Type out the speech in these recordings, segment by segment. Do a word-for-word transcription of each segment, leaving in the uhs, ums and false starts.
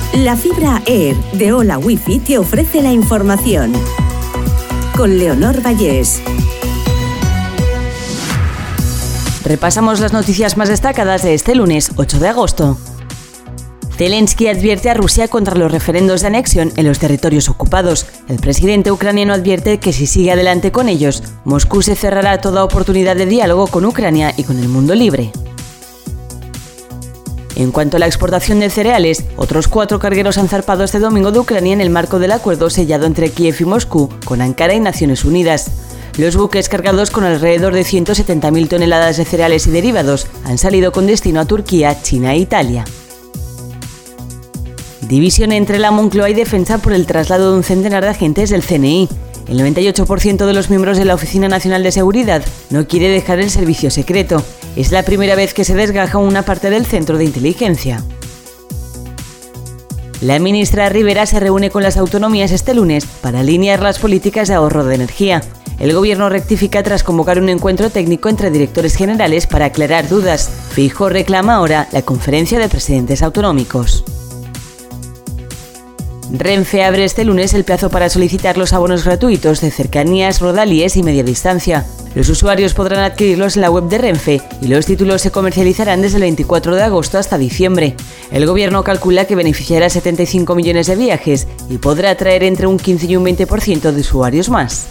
La fibra Air de Hola Wifi te ofrece la información. Con Leonor Vallés. Repasamos las noticias más destacadas de este lunes ocho de agosto. Zelensky advierte a Rusia contra los referendos de anexión en los territorios ocupados. El presidente ucraniano advierte que si sigue adelante con ellos, Moscú se cerrará a toda oportunidad de diálogo con Ucrania y con el mundo libre. En cuanto a la exportación de cereales, otros cuatro cargueros han zarpado este domingo de Ucrania en el marco del acuerdo sellado entre Kiev y Moscú, con Ankara y Naciones Unidas. Los buques cargados con alrededor de ciento setenta mil toneladas de cereales y derivados han salido con destino a Turquía, China e Italia. División entre la Moncloa y Defensa por el traslado de un centenar de agentes del C N I. El noventa y ocho por ciento de los miembros de la Oficina Nacional de Seguridad no quiere dejar el servicio secreto. Es la primera vez que se desgaja una parte del centro de inteligencia. La ministra Rivera se reúne con las autonomías este lunes para alinear las políticas de ahorro de energía. El gobierno rectifica tras convocar un encuentro técnico entre directores generales para aclarar dudas. Feijóo reclama ahora la conferencia de presidentes autonómicos. Renfe abre este lunes el plazo para solicitar los abonos gratuitos de cercanías, rodalíes y media distancia. Los usuarios podrán adquirirlos en la web de Renfe y los títulos se comercializarán desde el veinticuatro de agosto hasta diciembre. El gobierno calcula que beneficiará a setenta y cinco millones de viajes y podrá atraer entre un quince y un veinte por ciento de usuarios más.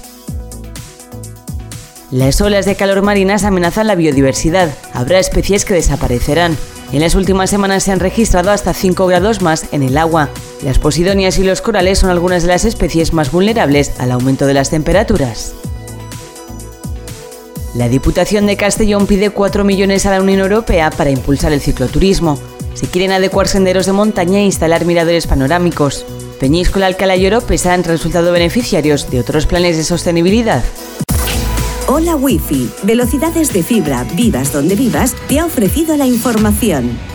Las olas de calor marinas amenazan la biodiversidad. Habrá especies que desaparecerán. En las últimas semanas se han registrado hasta cinco grados más en el agua. Las posidonias y los corales son algunas de las especies más vulnerables al aumento de las temperaturas. La Diputación de Castellón pide cuatro millones a la Unión Europea para impulsar el cicloturismo. Se quieren adecuar senderos de montaña e instalar miradores panorámicos. Peñíscola, Alcalá y Oropesa han resultado beneficiarios de otros planes de sostenibilidad. Hola Wifi, velocidades de fibra, vivas donde vivas, te ha ofrecido la información.